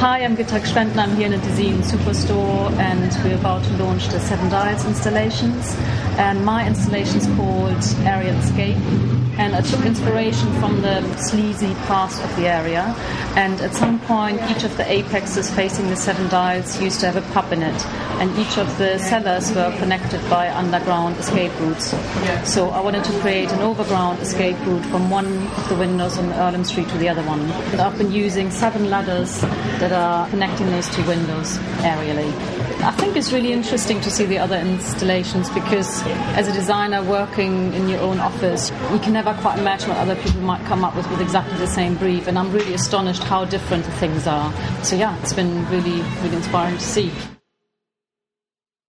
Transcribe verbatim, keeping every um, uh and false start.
Hi, I'm Gitta Gschwendtner. I'm here in the Design Superstore and we're about to launch the Seven Dials installations. And my installation is called Aerial Escape. And I took inspiration from the sleazy past of the area. And at some point, each of the apexes facing the seven dials used to have a pub in it. And each of the cellars were connected by underground escape routes. So I wanted to create an overground escape route from one of the windows on Earlham Street to the other one. And I've been using seven ladders that are connecting those two windows aerially. I think it's really interesting to see the other installations because as a designer working in your own office, you can never quite imagine what other people might come up with with exactly the same brief, and I'm really astonished how different the things are. So yeah, it's been really, really inspiring to see.